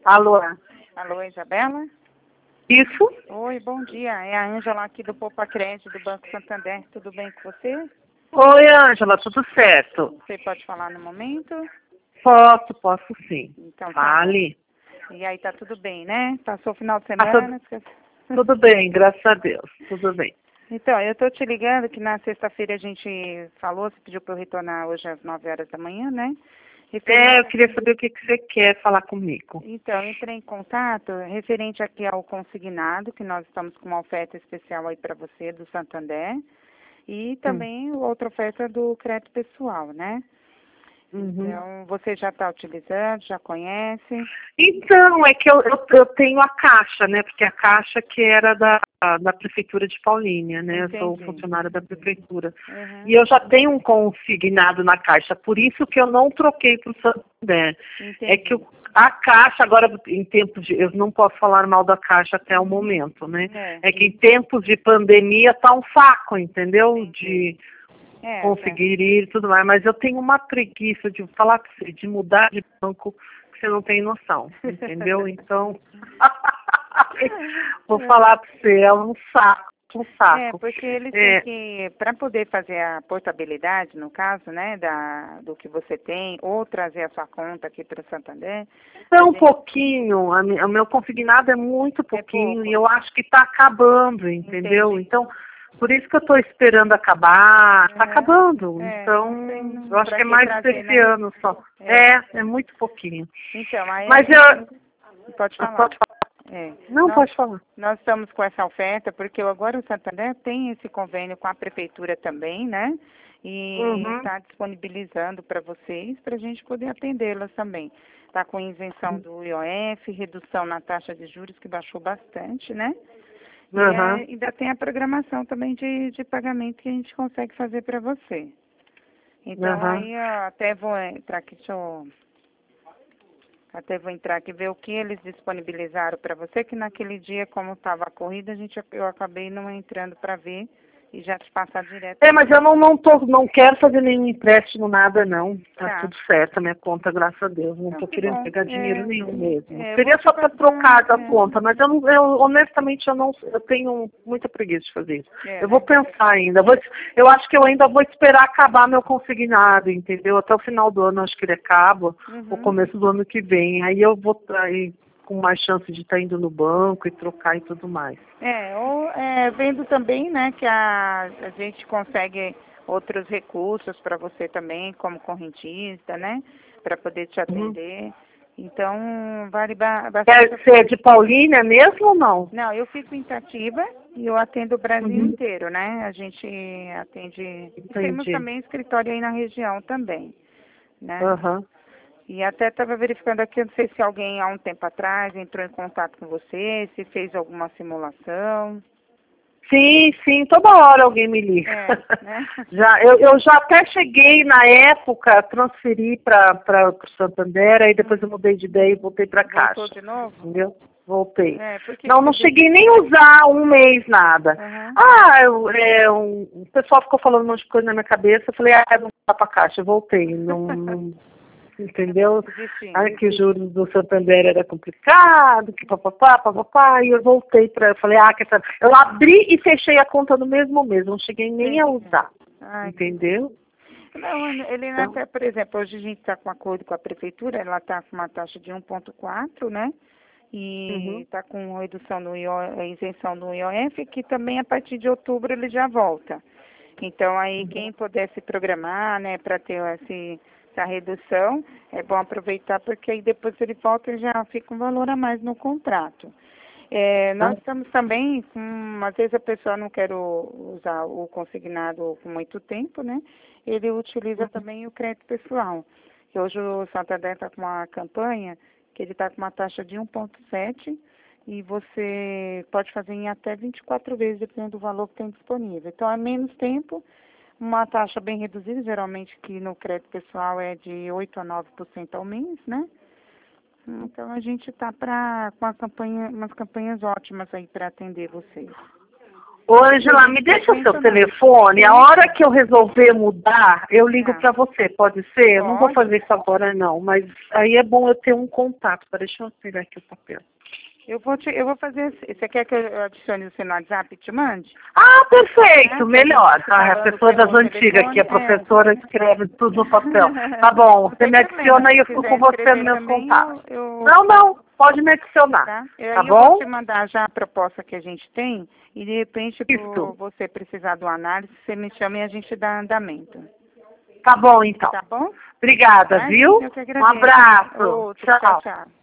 Alô? Alô, Isabela? Isso? Oi, bom dia. É a Ângela aqui do Poupa Crédito do Banco Santander. Tudo bem com você? Oi, Ângela, tudo certo? Você pode falar no momento? Posso sim. Então tá Fale. bom. E aí tá tudo bem, né? Passou o final de Ah, semana? tudo bem, graças a Deus, tudo bem. Então, eu tô te ligando que na sexta-feira a gente falou, você pediu para eu retornar hoje às 9 horas da manhã, né? Eu queria saber o que você quer falar comigo. Então, eu entrei em contato referente aqui ao consignado, que nós estamos com uma oferta especial aí para você do Santander, e também outra oferta do crédito pessoal, né? Uhum. Então, você já está utilizando, já conhece? Então, é que eu tenho a Caixa, né? Porque a Caixa que era da Prefeitura de Paulínia, né? Eu sou Entendi. funcionária da Prefeitura. Uhum. E eu já tenho um consignado na Caixa, por isso que eu não troquei para o Santander. Entendi. É que a Caixa, agora, em tempos de... Eu não posso falar mal da Caixa até o momento, né? É que em tempos de pandemia tá um saco, entendeu? De conseguir ir e tudo mais. Mas eu tenho uma preguiça de falar para você, de mudar de banco, que você não tem noção, entendeu? Então, vou falar para você, é um saco. Porque eles têm que, para poder fazer a portabilidade, no caso, né, do que você tem, ou trazer a sua conta aqui para o Santander. É um pouquinho, o meu consignado é muito pouquinho e eu acho que está acabando, entendeu? Entendi. Então, por isso que eu estou esperando acabar, está acabando. Então, eu acho que é mais desse ano só. É muito pouquinho. Então, aí Mas pode falar. pode falar. Não, pode falar. Nós estamos com essa oferta porque agora o Santander tem esse convênio com a prefeitura também, né? E está disponibilizando para vocês, para a gente poder atendê-las também. Está com isenção do IOF, redução na taxa de juros, que baixou bastante, né? E ainda tem a programação também de pagamento que a gente consegue fazer para você. Então, aí eu até vou entrar aqui, Até vou entrar aqui e ver o que eles disponibilizaram para você, que naquele dia, como estava a corrida, eu acabei não entrando para ver e já te passar direto. Mas eu não quero fazer nenhum empréstimo, nada não. Tá tudo certo, a minha conta, graças a Deus. Não estou querendo pegar dinheiro nenhum mesmo. Seria só para trocar da conta, mas honestamente eu tenho muita preguiça de fazer isso. Eu vou pensar ainda. Eu acho que eu ainda vou esperar acabar meu consignado, entendeu? Até o final do ano, acho que ele acaba, o começo do ano que vem. Aí eu vou aí com mais chance de estar indo no banco e trocar e tudo mais. Vendo também, né, que a gente consegue outros recursos para você também, como correntista, né, para poder te atender. Então, vale bastante. Você é de Paulínia mesmo ou não? Não, eu fico em Itatiba e eu atendo o Brasil inteiro, né? A gente atende... Temos também escritório aí na região também, né? E até estava verificando aqui, eu não sei se alguém há um tempo atrás entrou em contato com você, se fez alguma simulação. Sim, toda hora alguém me liga. Né? Eu já até cheguei na época a transferir para o Santander, aí depois eu mudei de ideia e voltei para a Caixa. Voltou de novo? Entendeu? Voltei. Porque não cheguei nem a usar um mês nada. O pessoal ficou falando um monte de coisa na minha cabeça, eu falei, eu vou voltar para a Caixa, eu voltei. Entendeu? Que o juros do Santander era complicado, que papapá, e eu voltei eu falei, eu abri e fechei a conta no mesmo mês, não cheguei nem a usar, entendeu? Não, ele até, por exemplo, hoje a gente está com acordo com a prefeitura, ela está com uma taxa de 1,4, né? E está com redução isenção do IOF, que também a partir de outubro ele já volta. Então, aí quem puder se programar, né, para ter essa redução, é bom aproveitar, porque aí depois ele volta e já fica um valor a mais no contrato. Nós estamos também às vezes a pessoa não quer usar o consignado com muito tempo, né? Ele utiliza também o crédito pessoal. Que hoje o Santander está com uma campanha que ele está com uma taxa de 1,7 e você pode fazer em até 24 vezes, dependendo do valor que tem disponível. Então, é menos tempo, uma taxa bem reduzida, geralmente que no crédito pessoal é de 8 a 9% ao mês, né? Então, a gente está com umas campanhas ótimas aí para atender vocês. Ô, Angela, me deixa o seu telefone. A hora que eu resolver mudar, eu ligo para você, pode ser? Eu não vou fazer isso agora, não, mas aí é bom eu ter um contato. Deixa eu pegar aqui o papel. Eu vou fazer. Você quer que eu adicione você no WhatsApp e te mande? Ah, perfeito, melhor. A pessoa das antigas, que a professora escreve tudo no papel. Tá bom, você me adiciona e eu fico com você nos meus contatos. Não, pode me adicionar. Tá bom? Eu vou te mandar já a proposta que a gente tem e de repente, por você precisar do análise, você me chama e a gente dá andamento. Tá bom, então. Tá bom? Obrigada, viu? Eu que agradeço. Um abraço. Outro, tchau.